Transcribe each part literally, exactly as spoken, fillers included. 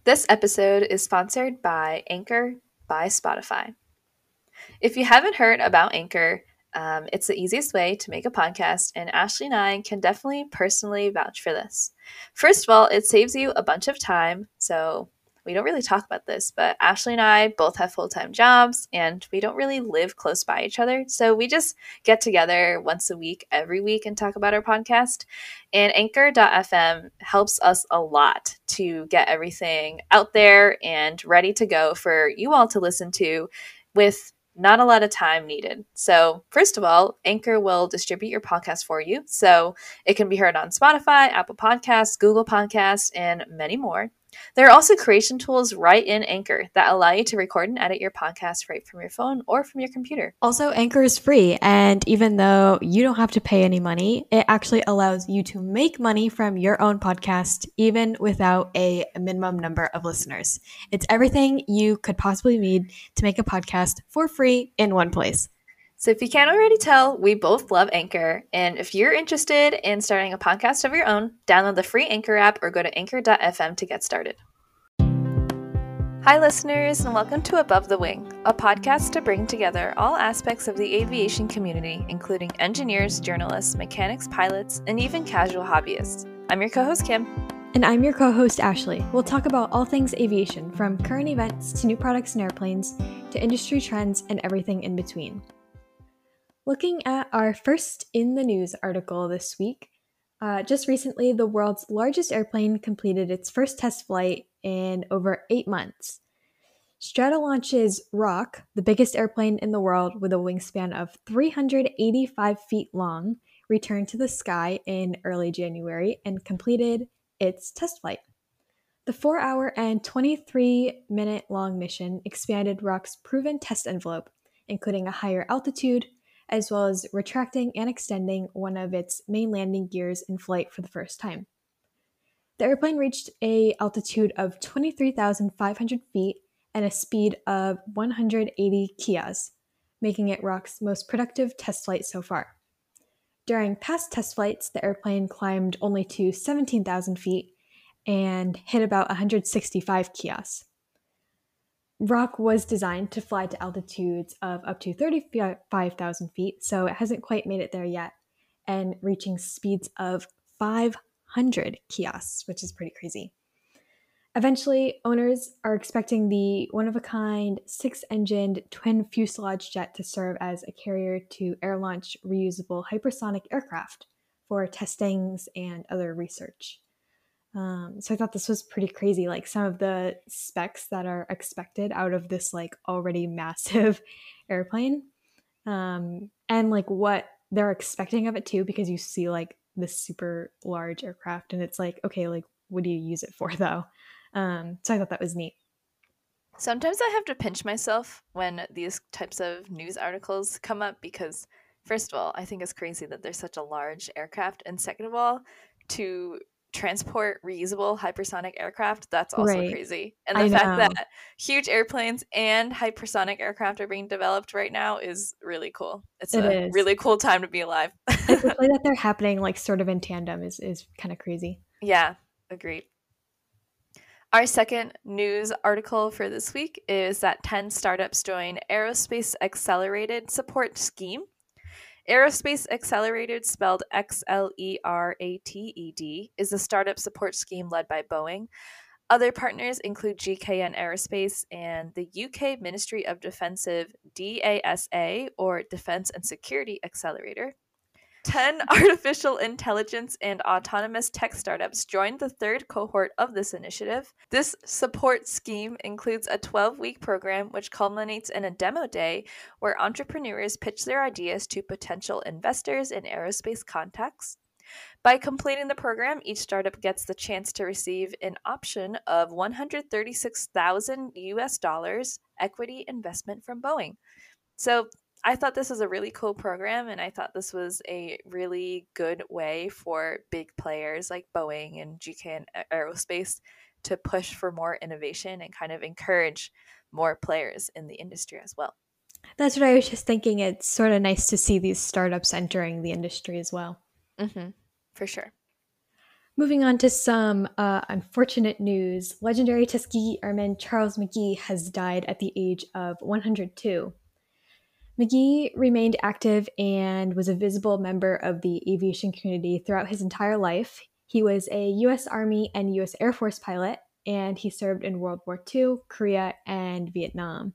This episode is sponsored by Anchor by Spotify. If you haven't heard about Anchor, um, it's the easiest way to make a podcast, and Ashley and I can definitely personally vouch for this. First of all, it saves you a bunch of time, so we don't really talk about this, but Ashley and I both have full-time jobs, and we don't really live close by each other, so we just get together once a week, every week, and talk about our podcast. And Anchor dot f m helps us a lot to get everything out there and ready to go for you all to listen to with not a lot of time needed. So first of all, Anchor will distribute your podcast for you, so it can be heard on Spotify, Apple Podcasts, Google Podcasts, and many more. There are also creation tools right in Anchor that allow you to record and edit your podcast right from your phone or from your computer. Also, Anchor is free, and even though you don't have to pay any money, it actually allows you to make money from your own podcast even without a minimum number of listeners. It's everything you could possibly need to make a podcast for free in one place. So if you can't already tell, we both love Anchor. And if you're interested in starting a podcast of your own, download the free Anchor app or go to anchor dot f m to get started. Hi, listeners, and welcome to Above the Wing, a podcast to bring together all aspects of the aviation community, including engineers, journalists, mechanics, pilots, and even casual hobbyists. I'm your co-host, Kim. And I'm your co-host, Ashley. We'll talk about all things aviation, from current events to new products and airplanes, to industry trends and everything in between. Looking at our first in the news article this week, uh, just recently, the world's largest airplane completed its first test flight in over eight months. Stratolaunch's Roc, the biggest airplane in the world with a wingspan of three hundred eighty-five feet long, returned to the sky in early January and completed its test flight. The four hour and twenty-three minute long mission expanded Roc's proven test envelope, including a higher altitude, as well as retracting and extending one of its main landing gears in flight for the first time. The airplane reached an altitude of twenty-three thousand five hundred feet and a speed of one hundred eighty kilometers, making it Roc's most productive test flight so far. During past test flights, the airplane climbed only to seventeen thousand feet and hit about one hundred sixty-five kilometers. Roc was designed to fly to altitudes of up to thirty-five thousand feet, so it hasn't quite made it there yet, and reaching speeds of five hundred kilometers, which is pretty crazy. Eventually, owners are expecting the one-of-a-kind six-engined twin fuselage jet to serve as a carrier to air-launch reusable hypersonic aircraft for testings and other research. Um, so I thought this was pretty crazy, like some of the specs that are expected out of this like already massive airplane, um, and like what they're expecting of it too, because you see like this super large aircraft and it's like, okay, like what do you use it for though? Um, so I thought that was neat. Sometimes I have to pinch myself when these types of news articles come up because, first of all, I think it's crazy that there's such a large aircraft, and second of all, to transport reusable hypersonic aircraft, that's also Right. crazy. And the I fact know. that huge airplanes and hypersonic aircraft are being developed right now is really cool. It's It a is. really cool time to be alive. And the way that they're happening like sort of in tandem is, is kind of crazy. Yeah, agreed. Our second news article for this week is that ten startups join Aerospace Accelerated Support Scheme. Aerospace Accelerated, spelled X L E R A T E D, is a startup support scheme led by Boeing. Other partners include G K N Aerospace and the U K Ministry of Defensive D A S A, or Defence and Security Accelerator. ten artificial intelligence and autonomous tech startups joined the third cohort of this initiative. This support scheme includes a twelve-week program which culminates in a demo day where entrepreneurs pitch their ideas to potential investors in aerospace contexts. By completing the program, each startup gets the chance to receive an option of one hundred thirty-six thousand U S dollars equity investment from Boeing. So I thought this was a really cool program, and I thought this was a really good way for big players like Boeing and G K N Aerospace to push for more innovation and kind of encourage more players in the industry as well. That's what I was just thinking. It's sort of nice to see these startups entering the industry as well. Mm-hmm. For sure. Moving on to some uh, unfortunate news, legendary Tuskegee Airman Charles McGee has died at the age of one hundred two. McGee remained active and was a visible member of the aviation community throughout his entire life. He was a U S Army and U S Air Force pilot, and he served in World War Two, Korea, and Vietnam.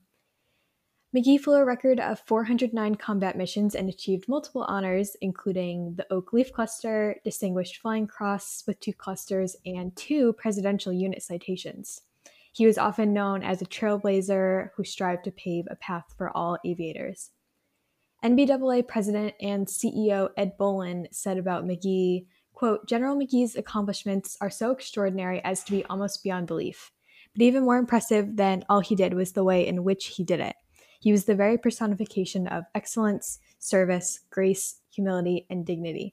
McGee flew a record of four hundred nine combat missions and achieved multiple honors, including the Oak Leaf Cluster, Distinguished Flying Cross with two clusters, and two Presidential Unit citations. He was often known as a trailblazer who strived to pave a path for all aviators. N B A A President and C E O Ed Bolin said about McGee, quote, General McGee's accomplishments are so extraordinary as to be almost beyond belief. But even more impressive than all he did was the way in which he did it. He was the very personification of excellence, service, grace, humility, and dignity.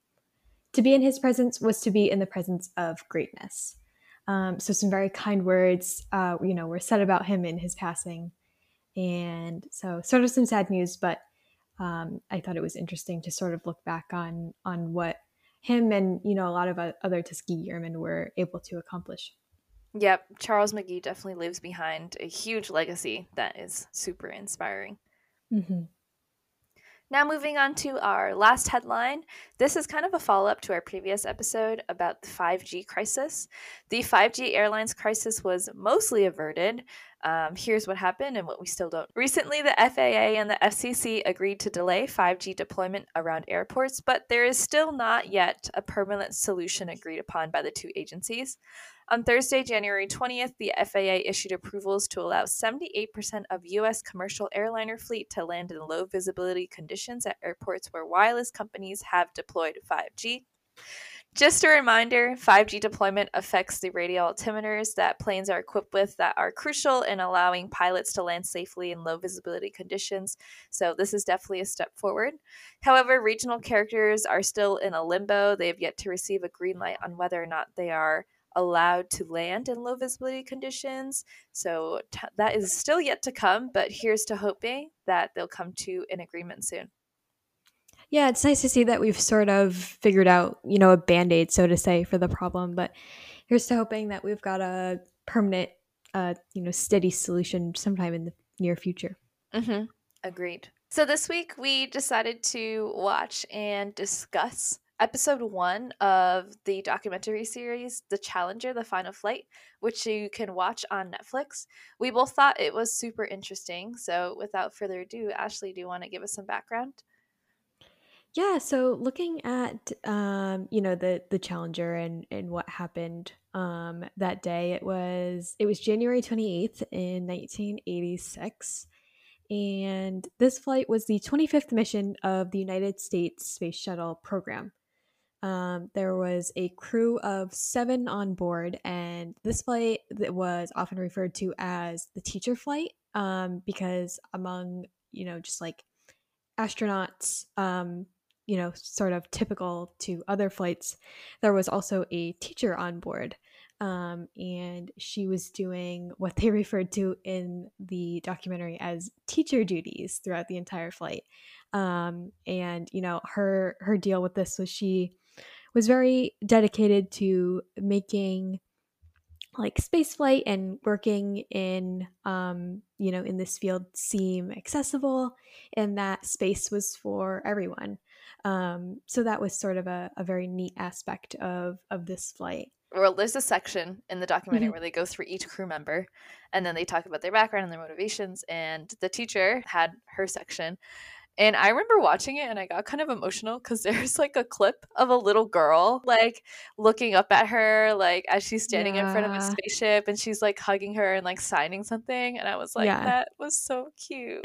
To be in his presence was to be in the presence of greatness. Um, so some very kind words, uh, you know, were said about him in his passing. And so sort of some sad news, but um, I thought it was interesting to sort of look back on on what him and, you know, a lot of other Tuskegee Airmen were able to accomplish. Yep, Charles McGee definitely leaves behind a huge legacy that is super inspiring. Mm-hmm. Now moving on to our last headline. This is kind of a follow-up to our previous episode about the five G crisis. The five G airlines crisis was mostly averted. Um, here's what happened and what we still don't. Recently, the F A A and the F C C agreed to delay five G deployment around airports, but there is still not yet a permanent solution agreed upon by the two agencies. On Thursday, January twentieth, the F A A issued approvals to allow seventy-eight percent of U S commercial airliner fleet to land in low visibility conditions at airports where wireless companies have deployed five G. Just a reminder, five G deployment affects the radio altimeters that planes are equipped with that are crucial in allowing pilots to land safely in low visibility conditions. So this is definitely a step forward. However, regional carriers are still in a limbo. They have yet to receive a green light on whether or not they are allowed to land in low visibility conditions. So t- that is still yet to come, but here's to hoping that they'll come to an agreement soon. Yeah, it's nice to see that we've sort of figured out, you know, a band-aid, so to say, for the problem. But here's to hoping that we've got a permanent, uh, you know, steady solution sometime in the near future. Mm-hmm. Agreed. So this week we decided to watch and discuss episode one of the documentary series, The Challenger, The Final Flight, which you can watch on Netflix. We both thought it was super interesting. So without further ado, Ashley, do you want to give us some background? Yeah, so looking at um, you know, the the Challenger and and what happened um that day, it was it was January twenty-eighth in nineteen eighty-six. And this flight was the twenty-fifth mission of the United States Space Shuttle program. Um, there was a crew of seven on board, and this flight that was often referred to as the teacher flight um, because among, you know, just like astronauts, um, you know, sort of typical to other flights, there was also a teacher on board. Um, and she was doing what they referred to in the documentary as teacher duties throughout the entire flight. Um, and, you know, her her deal with this was she was very dedicated to making like spaceflight and working in um you know in this field seem accessible, and that space was for everyone. Um so that was sort of a, a very neat aspect of of this flight. Well, there's a section in the documentary Mhm. where they go through each crew member and then they talk about their background and their motivations, and the teacher had her section. And I remember watching it and I got kind of emotional because there's like a clip of a little girl like looking up at her like as she's standing in front of a Yeah. spaceship, and she's like hugging her and like signing something, and I was like, Yeah. that was so cute.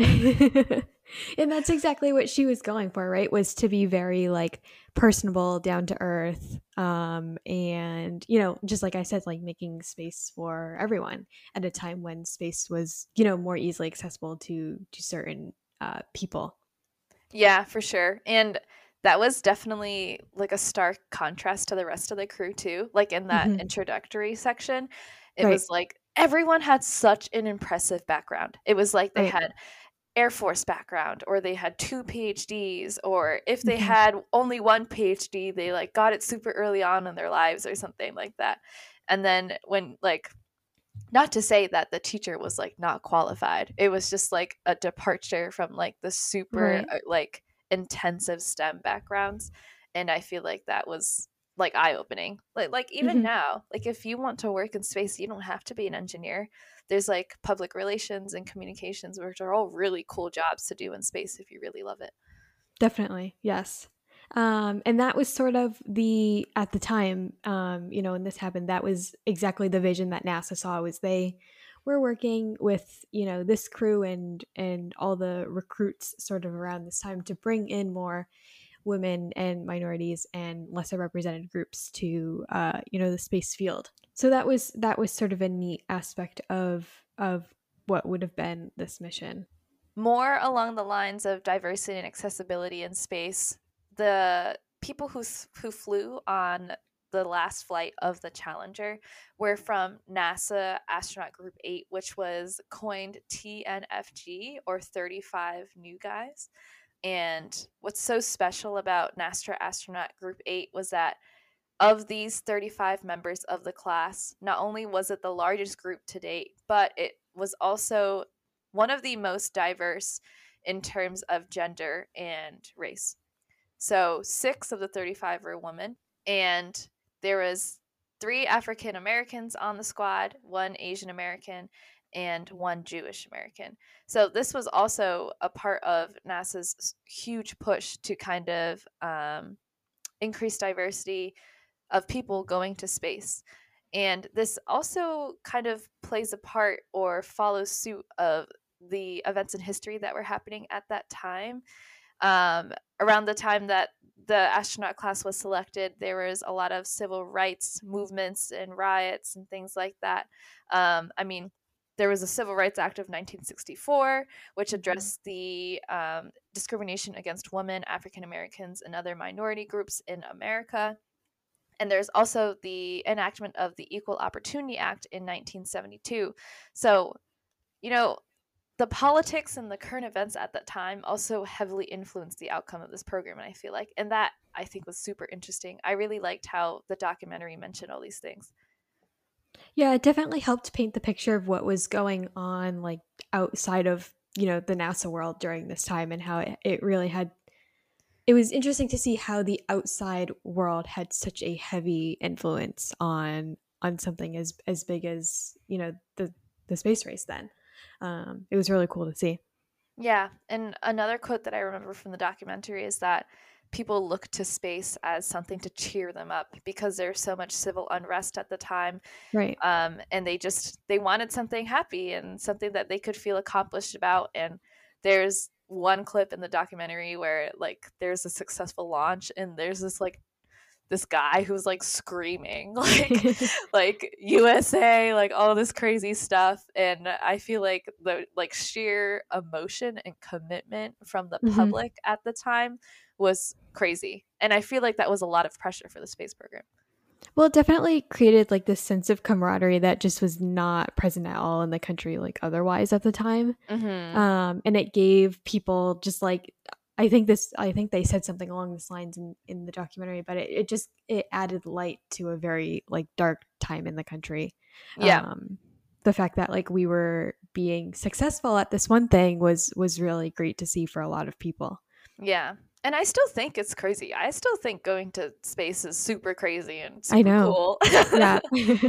And that's exactly what she was going for, right? Was to be very like personable, down to earth, um, and you know, just like I said, like making space for everyone at a time when space was, you know, more easily accessible to to certain uh, people. Yeah, for sure. And that was definitely like a stark contrast to the rest of the crew too. Like in that Mhm. introductory section, it Right, was like everyone had such an impressive background. It was like they right. had Air Force background, or they had two PhDs, or if they Mhm. had only one PhD, they like got it super early on in their lives or something like that. And then when like, not to say that the teacher was like not qualified, it was just like a departure from like the super Right. uh, like intensive STEM backgrounds. And I feel like that was like eye-opening. Like like even Mhm. now, like if you want to work in space, you don't have to be an engineer. There's like public relations and communications, which are all really cool jobs to do in space if you really love it. Definitely, yes. Um, and that was sort of the at the time, um, you know, when this happened, that was exactly the vision that NASA saw. Was they were working with, you know, this crew and and all the recruits sort of around this time to bring in more women and minorities and lesser represented groups to, uh, you know, the space field. So that was that was sort of a neat aspect of of what would have been this mission. More along the lines of diversity and accessibility in space, the people who who flew on the last flight of the Challenger were from NASA Astronaut Group eight, which was coined T N F G, or thirty-five New Guys. And what's so special about NASA Astronaut Group eight was that of these thirty-five members of the class, not only was it the largest group to date, but it was also one of the most diverse in terms of gender and race. So six of the thirty-five were women, and there was three African Americans on the squad, one Asian American, and one Jewish American. So this was also a part of NASA's huge push to kind of um, increase diversity of people going to space. And this also kind of plays a part or follows suit of the events in history that were happening at that time. Um, around the time that the astronaut class was selected, there was a lot of civil rights movements and riots and things like that. Um, I mean, there was a Civil Rights Act of nineteen sixty-four, which Mhm. addressed the um, discrimination against women, African Americans, and other minority groups in America. And there's also the enactment of the Equal Opportunity Act in nineteen seventy-two. So, you know, the politics and the current events at that time also heavily influenced the outcome of this program, and I feel like, and that I think was super interesting. I really liked how the documentary mentioned all these things. Yeah, it definitely helped paint the picture of what was going on, like outside of, you know, the NASA world during this time, and how it, it really had. It was interesting to see how the outside world had such a heavy influence on on something as as big as, you know, the the space race. Then, um, it was really cool to see. Yeah, and another quote that I remember from the documentary is that people look to space as something to cheer them up because there's so much civil unrest at the time. Right. Um, and they just they wanted something happy and something that they could feel accomplished about. And there's one clip in the documentary where like there's a successful launch and there's this like this guy who's like screaming like like U S A, like all this crazy stuff. And I feel like the like sheer emotion and commitment from the hmm public at the time was crazy. And I feel like that was a lot of pressure for the space program. Well, it definitely created like this sense of camaraderie that just was not present at all in the country, like otherwise at the time. Mhm. Um, and it gave people just like I think this I think they said something along these lines in, in the documentary, but it, it just it added light to a very like dark time in the country. Yeah. Um, the fact that like we were being successful at this one thing was was really great to see for a lot of people. Yeah. And I still think it's crazy. I still think going to space is super crazy and I super know. cool. Yeah.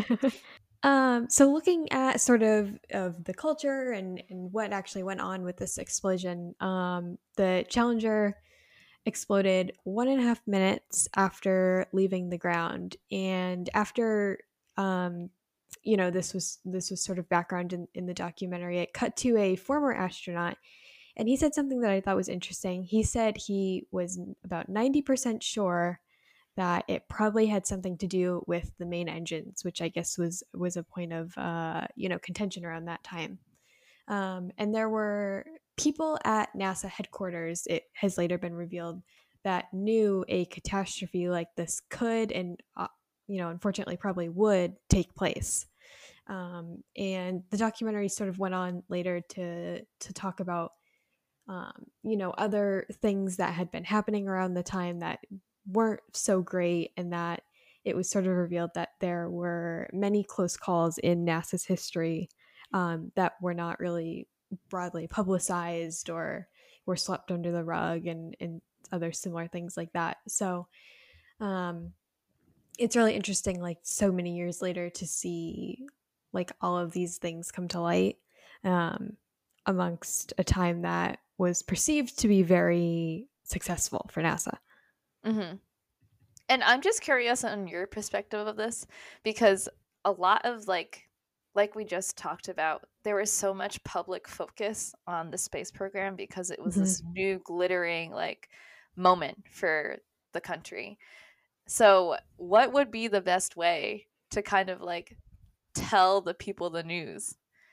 Um, so looking at sort of of the culture and, and what actually went on with this explosion, um, the Challenger exploded one and a half minutes after leaving the ground, and after um, you know this was this was sort of background in, in the documentary. It cut to a former astronaut, and he said something that I thought was interesting. He said he was about ninety percent sure that it probably had something to do with the main engines, which I guess was was a point of uh, you know contention around that time. Um, and there were people at NASA headquarters. It has later been revealed that knew a catastrophe like this could and uh, you know unfortunately probably would take place. Um, and the documentary sort of went on later to to talk about um, you know, other things that had been happening around the time that weren't so great, and that it was sort of revealed that there were many close calls in NASA's history um, that were not really broadly publicized or were swept under the rug, and, and other similar things like that. So um, it's really interesting, like so many years later, to see like all of these things come to light um, amongst a time that was perceived to be very successful for NASA. Mm-hmm. And I'm just curious on your perspective of this, because a lot of like like we just talked about, there was so much public focus on the space program because it was Mm-hmm. this new glittering like moment for the country. So, what would be the best way to kind of like tell the people the news?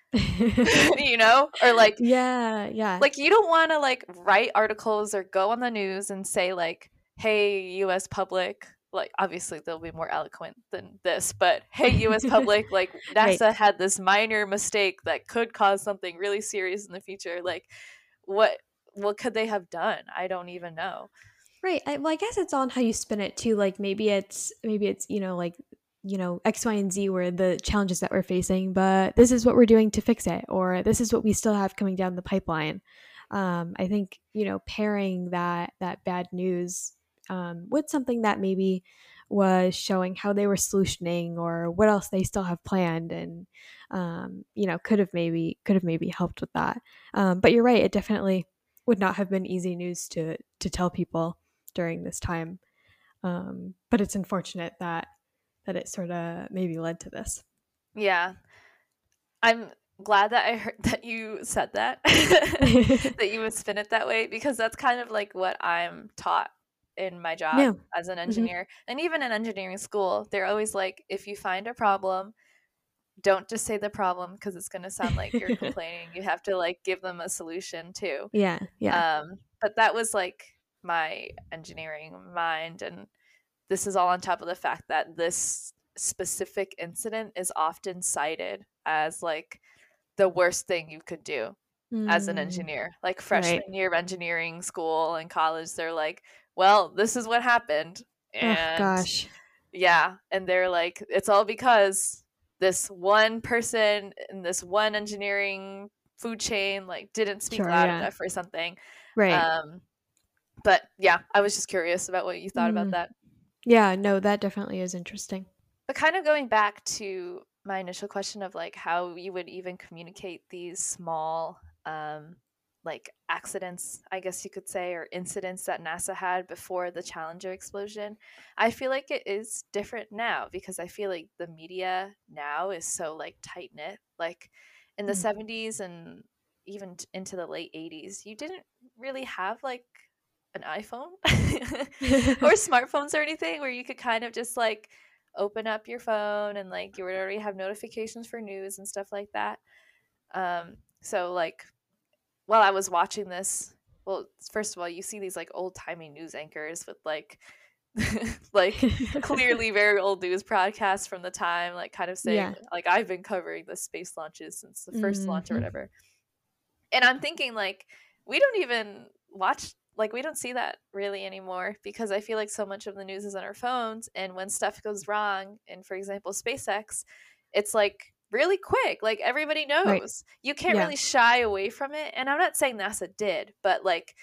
You know? Or like yeah, yeah. like you don't want to like write articles or go on the news and say like, hey, U S public, like obviously they'll be more eloquent than this, but hey, U S public, like NASA Right. had this minor mistake that could cause something really serious in the future. Like what what could they have done? I don't even know. Right. I, well, I guess it's on how you spin it too. Like maybe it's maybe it's you know like you know X, Y, and Z were the challenges that we're facing, but this is what we're doing to fix it, or this is what we still have coming down the pipeline. Um, I think you know pairing that that bad news um, with something that maybe was showing how they were solutioning or what else they still have planned, and um, you know could have maybe could have maybe helped with that. Um, but you're right; it definitely would not have been easy news to to tell people during this time. Um, but it's unfortunate that that it sort of maybe led to this. Yeah. I'm glad that I heard that you said that, that you would spin it that way, because that's kind of like what I'm taught in my job Yeah. as an Mm-hmm. engineer. And even in engineering school, they're always like, if you find a problem, don't just say the problem because it's going to sound like you're complaining. You have to like give them a solution too. Yeah. Yeah. Um, but that was like my engineering mind. And this is all on top of the fact that this specific incident is often cited as like the worst thing you could do as an Mm, engineer. Like right. freshman year of engineering school and college, they're like, well, this is what happened. Oh And gosh. yeah, and they're like, it's all because this one person in this one engineering food chain like didn't speak Sure. loud Yeah. enough or something. Right. Um, but yeah, I was just curious about what you thought about Mm, that. yeah. No, that definitely is interesting. But kind of going back to my initial question of like how you would even communicate these small um, like accidents, I guess you could say, or incidents that NASA had before the Challenger explosion, I feel like it is different now because I feel like the media now is so like tight knit. Like in the Mm. seventies and even t- into the late eighties, you didn't really have like an iPhone or smartphones or anything where you could kind of just like open up your phone and like you would already have notifications for news and stuff like that. Um, so like while I was watching this, well, first of all, you see these like old timey news anchors with like like clearly very old news broadcasts from the time, like kind of saying Yeah. like I've been covering the space launches since the first launch or Mhm. whatever. And I'm thinking like we don't even watch like we don't see that really anymore because I feel like so much of the news is on our phones, and when stuff goes wrong, and for example SpaceX, it's like really quick. Like everybody Right. knows. You can't Yeah. really shy away from it. And I'm not saying NASA did, but like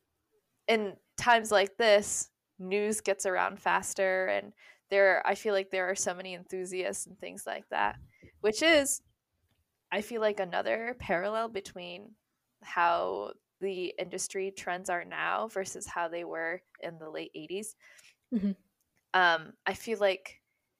in times like this, news gets around faster, and there I feel like there are so many enthusiasts and things like that, which is I feel like another parallel between how the industry trends are now versus how they were in the late eighties. Mhm. Um, I feel like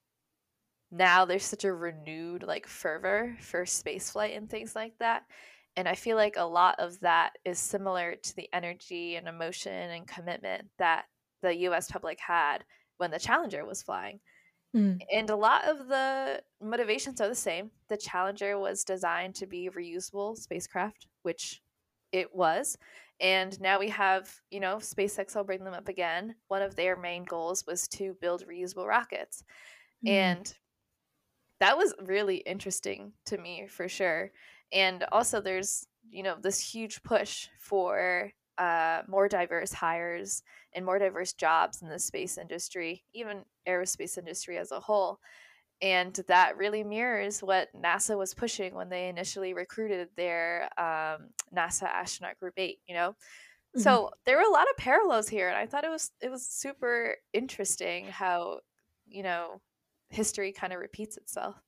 now there's such a renewed like fervor for spaceflight and things like that. And I feel like a lot of that is similar to the energy and emotion and commitment that the U S public had when the Challenger was flying. Mm. And a lot of the motivations are the same. The Challenger was designed to be a reusable spacecraft, which it was. And now we have, you know, SpaceX will bring them up again. One of their main goals was to build reusable rockets. Mm. And that was really interesting to me for sure. And also there's you know, this huge push for uh, more diverse hires and more diverse jobs in the space industry, even aerospace industry as a whole. And that really mirrors what NASA was pushing when they initially recruited their um, NASA astronaut group eight, you know? Mhm. So there were a lot of parallels here, and I thought it was it was super interesting how, you know, history kind of repeats itself.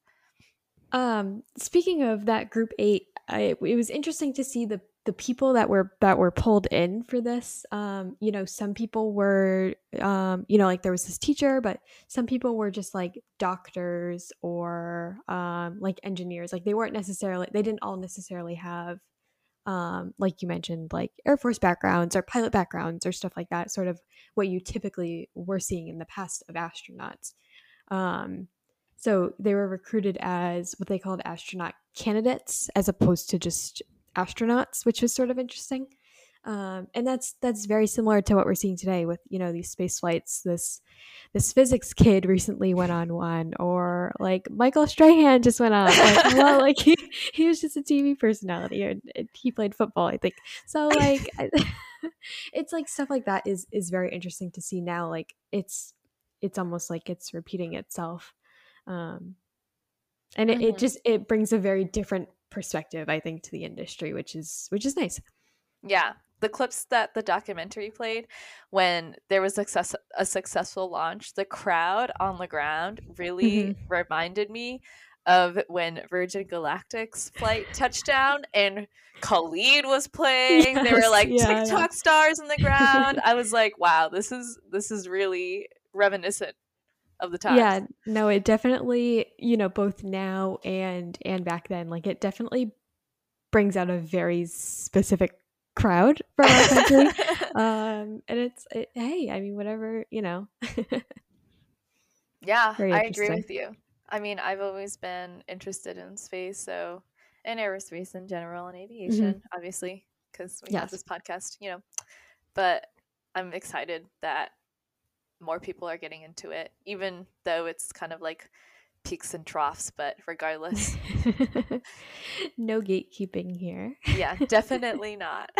Um, speaking of that group eight, I, it was interesting to see the the people that were that were pulled in for this. Um, you know, some people were, um, you know, like there was this teacher, but some people were just like doctors or um, like engineers. Like they weren't necessarily, they didn't all necessarily have, um, like you mentioned, like Air Force backgrounds or pilot backgrounds or stuff like that. Sort of what you typically were seeing in the past of astronauts. Um, so they were recruited as what they called astronaut candidates as opposed to just astronauts, which was sort of interesting. Um, and that's that's very similar to what we're seeing today with, you know, these space flights. This this physics kid recently went on one, or like Michael Strahan just went on. Like, well, like he, he was just a T V personality, and he played football, I think. So like, it's like stuff like that is is very interesting to see now. Like it's it's almost like it's repeating itself, um, and it, it Mm-hmm. just it brings a very different perspective, I think, to the industry, which is which is nice. Yeah, the clips that the documentary played when there was success a successful launch, the crowd on the ground really Mm-hmm. reminded me of when Virgin Galactic's flight touched down and Khalid was playing. There were Yes, like yeah, yeah. TikTok stars in the ground. I was like, wow, this is this is really reminiscent of the Yeah, times. no, it definitely, you know, both now and and back then, like it definitely brings out a very specific crowd from our country. Um, and it's it, hey, I mean, whatever, you know, Yeah, very I agree interesting. with you. I mean, I've always been interested in space, so in aerospace in general and Hmm. aviation, obviously, because we have Yes. this podcast, you know. But I'm excited that more people are getting into it, even though it's kind of like peaks and troughs, but regardless. No gatekeeping here. Yeah, definitely not.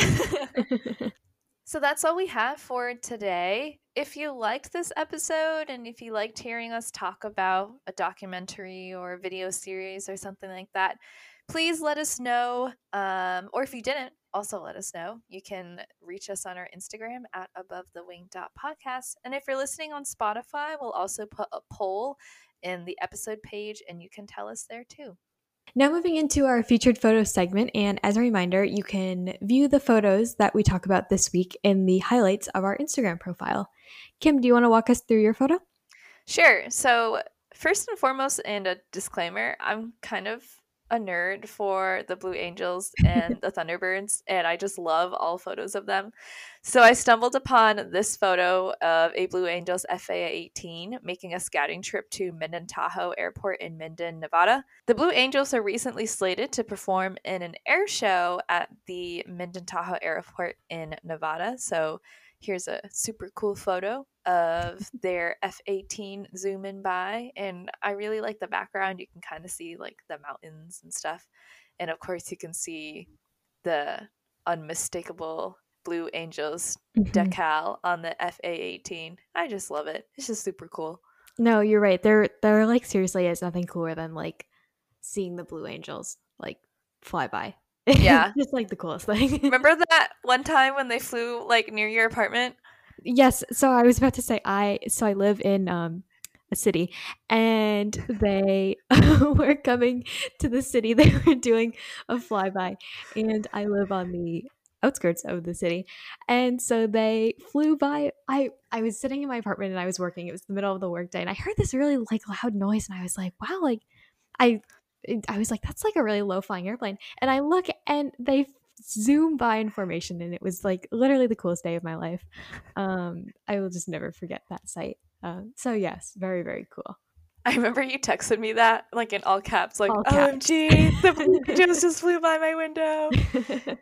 So that's all we have for today. If you liked this episode and if you liked hearing us talk about a documentary or a video series or something like that, please let us know. Um, or if you didn't, also let us know. You can reach us on our Instagram at above the wing dot podcast. And if you're listening on Spotify, we'll also put a poll in the episode page and you can tell us there too. Now, moving into our featured photo segment, and as a reminder, you can view the photos that we talk about this week in the highlights of our Instagram profile. Kim, do you want to walk us through your photo? Sure. So, first and foremost, and a disclaimer, I'm kind of a nerd for the Blue Angels and the Thunderbirds, and I just love all photos of them. So, I stumbled upon this photo of a Blue Angels F A eighteen making a scouting trip to Minden Tahoe Airport in Minden, Nevada. The Blue Angels are recently slated to perform in an air show at the Minden Tahoe Airport in Nevada. So, here's a super cool photo of their F eighteen zooming by, and I really like the background. You can kind of see like the mountains and stuff, and of course you can see the unmistakable Blue Angels Mhm. decal on the F A eighteen. I just love it. It's just super cool. No, you're right. There, there like seriously is nothing cooler than like seeing the Blue Angels like fly by. It's Yeah. just like the coolest thing. Remember that one time when they flew like near your apartment? Yes. So I was about to say I. So I live in um a city, and they were coming to the city. They were doing a flyby, and I live on the outskirts of the city, and so they flew by. I I was sitting in my apartment and I was working. It was the middle of the workday, and I heard this really like loud noise, and I was like, wow, like I. I was like, that's like a really low flying airplane. And I look and they zoom by in formation, and it was like literally the coolest day of my life. Um, I will just never forget that sight. Um, so yes, very very cool. I remember you texted me that like in all caps, like All caps. O M G, the Blue Angels just flew by my window. It's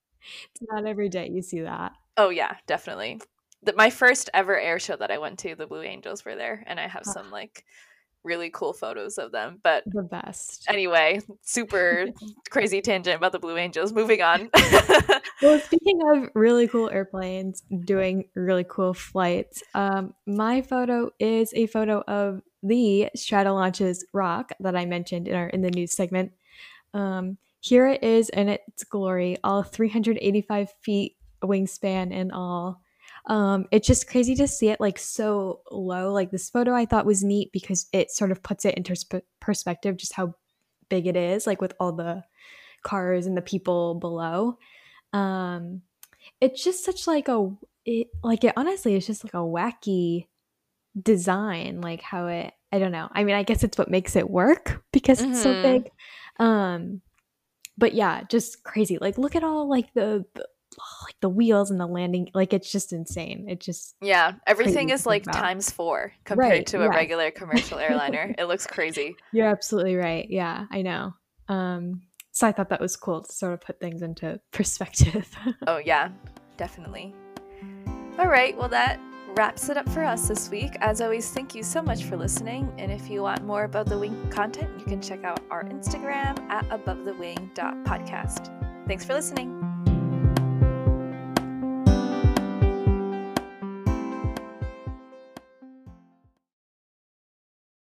not every day you see that. Oh yeah, definitely. The, my first ever air show that I went to, the Blue Angels were there, and I have Uh, some like really cool photos of them. But The best. anyway, super crazy tangent about the Blue Angels. Moving on. Well, speaking of really cool airplanes doing really cool flights, um, my photo is a photo of the Stratolaunches rock that I mentioned in our in the news segment. Um, here it is in its glory, all three hundred eighty-five feet wingspan and all. Um, it's just crazy to see it like so low. Like this photo I thought was neat because it sort of puts it into sp- perspective just how big it is, like with all the cars and the people below. Um, it's just such like a it like it honestly it's just like a wacky design, like how it I don't know. I mean, I guess it's what makes it work because it's so Mhm. big. Um, but yeah, just crazy. Like look at all like the, the like the wheels and the landing. Like it's just insane. It just Yeah, everything crazy to is think like about. times four compared Right. to a Yes. regular commercial airliner. It looks crazy. You're absolutely right. Yeah, I know. Um, so I thought that was cool to sort of put things into perspective. Oh, yeah, definitely. All right, well, that wraps it up for us this week. As always, thank you so much for listening. And if you want more Above the Wing content, you can check out our Instagram at above the wing dot podcast. Thanks for listening.